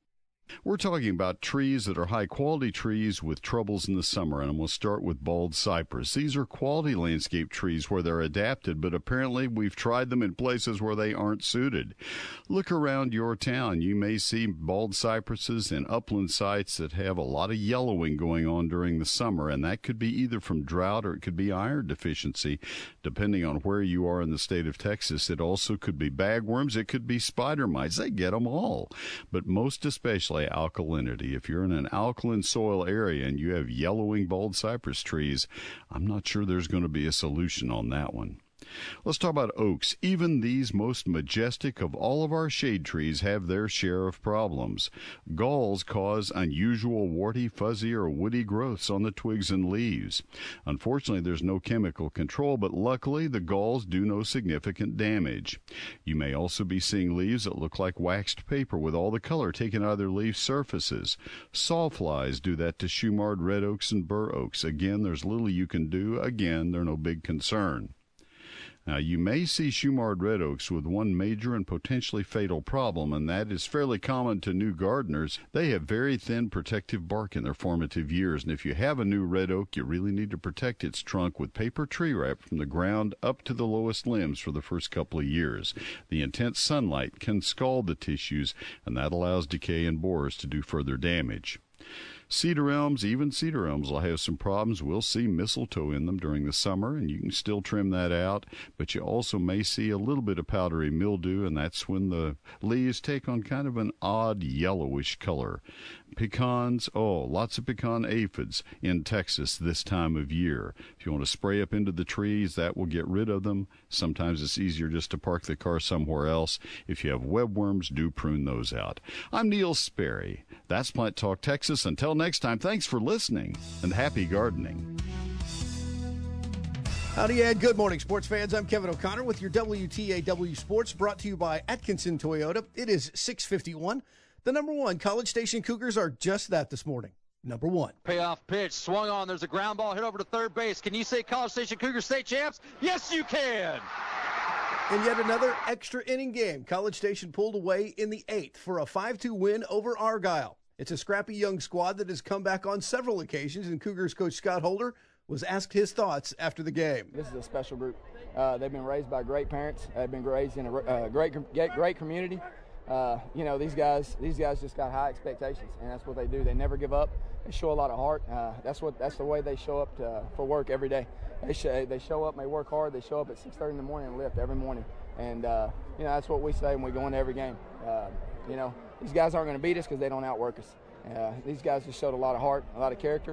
We're talking about trees that are high-quality trees with troubles in the summer, and I'm going to start with bald cypress. These are quality landscape trees where they're adapted, but apparently we've tried them in places where they aren't suited. Look around your town. You may see bald cypresses in upland sites that have a lot of yellowing going on during the summer, and that could be either from drought or it could be iron deficiency, depending on where you are in the state of Texas. It also could be bagworms. It could be spider mites. They get them all, but most especially alkalinity. If you're in an alkaline soil area and you have yellowing bald cypress trees, I'm not sure there's going to be a solution on that one. Let's talk about oaks. Even these most majestic of all of our shade trees have their share of problems. Galls cause unusual warty, fuzzy, or woody growths on the twigs and leaves. Unfortunately, there's no chemical control, but luckily the galls do no significant damage. You may also be seeing leaves that look like waxed paper with all the color taken out of their leaf surfaces. Sawflies do that to shoe-marred red oaks and bur oaks. Again, there's little you can do. Again, they're no big concern. Now, you may see shoe-marred red oaks with one major and potentially fatal problem, and that is fairly common to new gardeners. They have very thin protective bark in their formative years, and if you have a new red oak, you really need to protect its trunk with paper tree wrap from the ground up to the lowest limbs for the first couple of years. The intense sunlight can scald the tissues, and that allows decay and borers to do further damage. Cedar elms, even cedar elms, will have some problems. We'll see mistletoe in them during the summer, and you can still trim that out, but you also may see a little bit of powdery mildew, and that's when the leaves take on kind of an odd yellowish color. Pecans, lots of pecan aphids in Texas this time of year. If you want to spray up into the trees, that will get rid of them. Sometimes it's easier just to park the car somewhere else. If you have webworms, do prune those out. I'm Neil Sperry. That's Plant Talk Texas. Until next time, thanks for listening, and happy gardening. Howdy and good morning, sports fans. I'm Kevin O'Connor with your WTAW Sports, brought to you by Atkinson Toyota. It is 6:51. The number one, College Station Cougars are just that this morning. Number one. Payoff pitch, swung on. There's a ground ball hit over to third base. Can you say College Station Cougars state champs? Yes, you can. In yet another extra inning game, College Station pulled away in the 8th for a 5-2 win over Argyle. It's a scrappy young squad that has come back on several occasions, and Cougars coach Scott Holder was asked his thoughts after the game. This is a special group. They've been raised by great parents. They've been raised in a great community. These guys just got high expectations, and that's what they do. They never give up. They show a lot of heart. That's the way they show up for work every day. They show up and they work hard. They show up at 6:30 in the morning and lift every morning. And that's what we say when we go into every game. These guys aren't going to beat us because they don't outwork us. These guys just showed a lot of heart, a lot of character.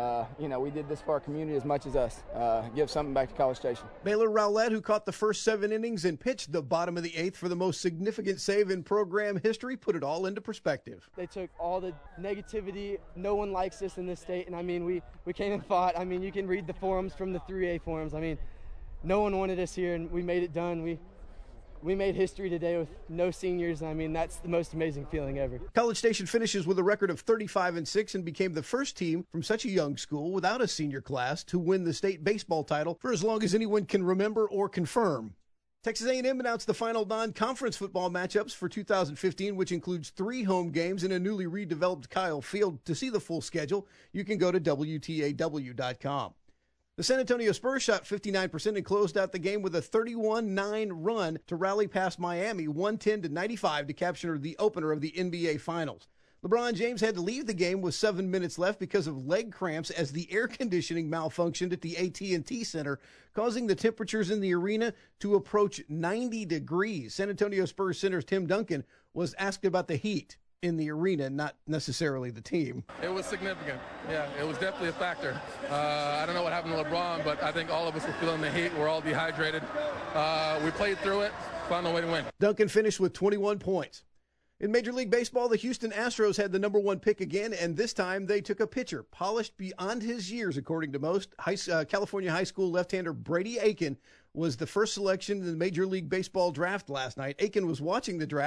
We did this for our community as much as us. Give something back to College Station. Baylor Rowlett, who caught the first 7 innings and pitched the bottom of the 8th for the most significant save in program history, put it all into perspective. They took all the negativity. No one likes us in this state. And, we came and fought. You can read the forums from the 3A forums. No one wanted us here, and we made it done. We made history today with no seniors. That's the most amazing feeling ever. College Station finishes with a record of 35-6 and became the first team from such a young school without a senior class to win the state baseball title for as long as anyone can remember or confirm. Texas A&M announced the final non-conference football matchups for 2015, which includes 3 home games in a newly redeveloped Kyle Field. To see the full schedule, you can go to WTAW.com. The San Antonio Spurs shot 59% and closed out the game with a 31-9 run to rally past Miami, 110-95 to capture the opener of the NBA Finals. LeBron James had to leave the game with 7 minutes left because of leg cramps as the air conditioning malfunctioned at the AT&T Center, causing the temperatures in the arena to approach 90 degrees. San Antonio Spurs center Tim Duncan was asked about the heat in the arena, not necessarily the team. It was significant. Yeah, it was definitely a factor. I don't know what happened to LeBron, but I think all of us were feeling the heat. We're all dehydrated. We played through it, found a way to win. Duncan finished with 21 points. In Major League Baseball, the Houston Astros had the number 1 pick again, and this time they took a pitcher polished beyond his years, according to most. California high school left-hander Brady Aiken was the first selection in the Major League Baseball draft last night. Aiken was watching the draft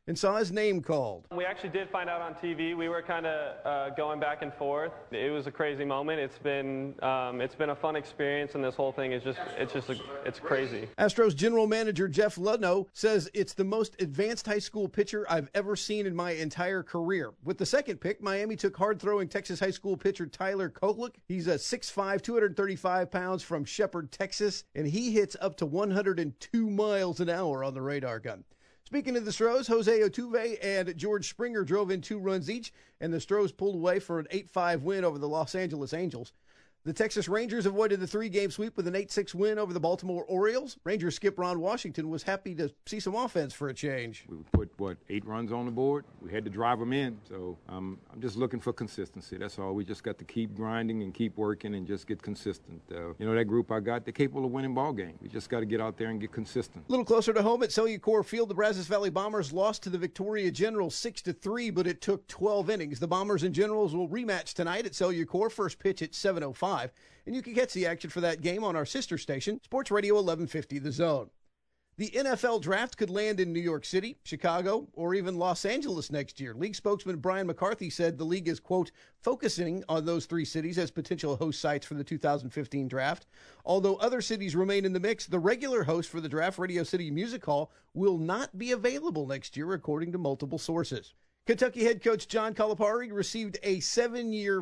and saw his name called. We actually did find out on TV. We were kind of going back and forth. It was a crazy moment. It's been a fun experience, and this whole thing is it's crazy. Astros general manager Jeff Ludnow says it's the most advanced high school pitcher I've ever seen in my entire career. With the second pick, Miami took hard-throwing Texas high school pitcher Tyler Kolek. He's a 6'5", 235 pounds from Shepherd, Texas, and he hits up to 102 miles an hour on the radar gun. Speaking of the Stros, Jose Altuve and George Springer drove in 2 runs each, and the Stros pulled away for an 8-5 win over the Los Angeles Angels. The Texas Rangers avoided the 3-game sweep with an 8-6 win over the Baltimore Orioles. Rangers skip Ron Washington was happy to see some offense for a change. We put, 8 runs on the board. We had to drive them in. So I'm just looking for consistency. That's all. We just got to keep grinding and keep working and just get consistent. That group I got, they're capable of winning ball games. We just got to get out there and get consistent. A little closer to home at Cellucor Field, the Brazos Valley Bombers lost to the Victoria Generals 6-3, but it took 12 innings. The Bombers and Generals will rematch tonight at Cellucor. First pitch at 7:05. And you can catch the action for that game on our sister station, Sports Radio 1150 The Zone. The NFL Draft could land in New York City, Chicago, or even Los Angeles next year. League spokesman Brian McCarthy said the league is, quote, focusing on those 3 cities as potential host sites for the 2015 draft. Although other cities remain in the mix, the regular host for the draft, Radio City Music Hall, will not be available next year, according to multiple sources. Kentucky head coach John Calipari received a 7-year,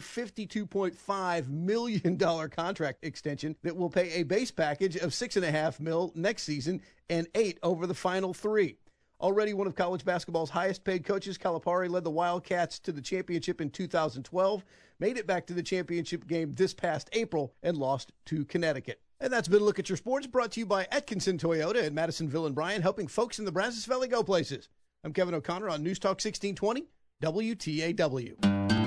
$52.5 million contract extension that will pay a base package of $6.5 million next season and $8 million over the final 3. Already one of college basketball's highest-paid coaches, Calipari led the Wildcats to the championship in 2012, made it back to the championship game this past April, and lost to Connecticut. And that's been a look at your sports, brought to you by Atkinson Toyota in Madisonville and Bryan, helping folks in the Brazos Valley go places. I'm Kevin O'Connor on News Talk 1620, WTAW.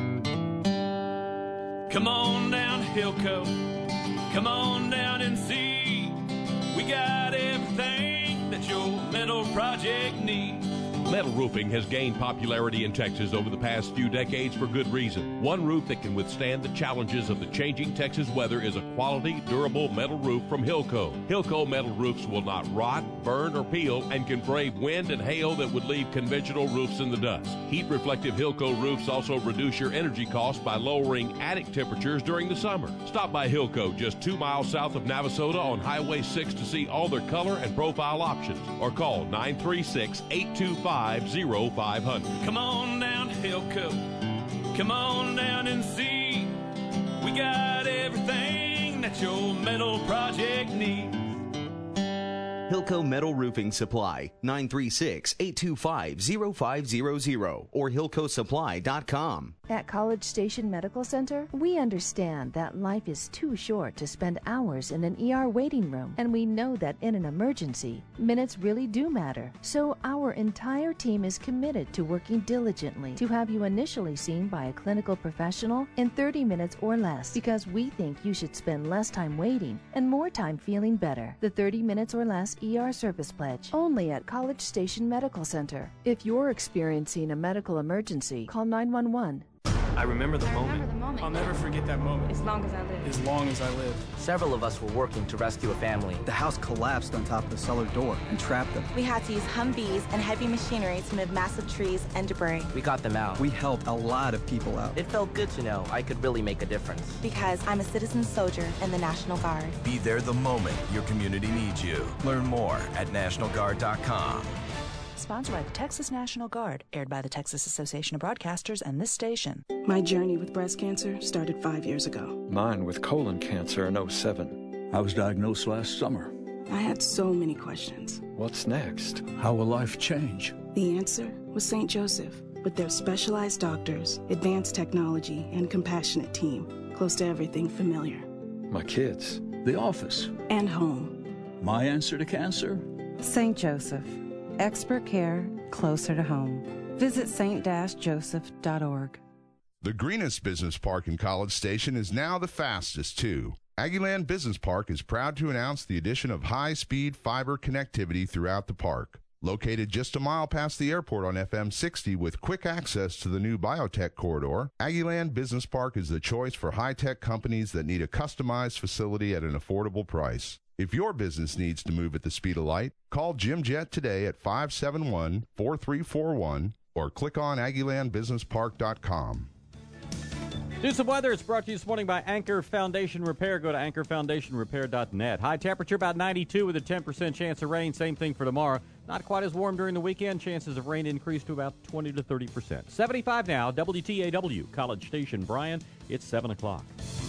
Come on down to Hilco. Come on down and see. We got everything that your metal project needs. Metal roofing has gained popularity in Texas over the past few decades for good reason. One roof that can withstand the challenges of the changing Texas weather is a quality, durable metal roof from Hilco. Hilco metal roofs will not rot, burn, or peel and can brave wind and hail that would leave conventional roofs in the dust. Heat-reflective Hilco roofs also reduce your energy costs by lowering attic temperatures during the summer. Stop by Hilco just 2 miles south of Navasota on Highway 6 to see all their color and profile options, or call 936-825-0500. Come on down to Hilco. Come on down and see. We got everything that your metal project needs. Hilco Metal Roofing Supply, 936-825-0500 or HilcoSupply.com. At College Station Medical Center, we understand that life is too short to spend hours in an ER waiting room, and we know that in an emergency, minutes really do matter. So our entire team is committed to working diligently to have you initially seen by a clinical professional in 30 minutes or less, because we think you should spend less time waiting and more time feeling better. The 30 minutes or less ER service pledge, only at College Station Medical Center. If you're experiencing a medical emergency, call 911. I remember the moment. I'll never forget that moment. As long as I live. As long as I live. Several of us were working to rescue a family. The house collapsed on top of the cellar door and trapped them. We had to use Humvees and heavy machinery to move massive trees and debris. We got them out. We helped a lot of people out. It felt good to know I could really make a difference. Because I'm a citizen soldier in the National Guard. Be there the moment your community needs you. Learn more at NationalGuard.com. Sponsored by the Texas National Guard, aired by the Texas Association of Broadcasters and this station. My journey with breast cancer started 5 years ago. Mine with colon cancer in 2007. I was diagnosed last summer. I had so many questions. What's next? How will life change? The answer was St. Joseph, with their specialized doctors, advanced technology, and compassionate team, close to everything familiar. My kids. The office. And home. My answer to cancer? St. Joseph. Expert care closer to home. Visit st-joseph.org. The greenest business park in College Station is now the fastest, too. Aggieland Business Park is proud to announce the addition of high-speed fiber connectivity throughout the park. Located just a mile past the airport on FM 60 with quick access to the new biotech corridor, Aggieland Business Park is the choice for high-tech companies that need a customized facility at an affordable price. If your business needs to move at the speed of light, call Jim Jett today at 571-4341 or click on AggielandBusinessPark.com. Do some weather. It's brought to you this morning by Anchor Foundation Repair. Go to anchorfoundationrepair.net. High temperature about 92 with a 10% chance of rain. Same thing for tomorrow. Not quite as warm during the weekend. Chances of rain increase to about 20 to 30%. 75 now. WTAW, College Station, Bryan. It's 7 o'clock.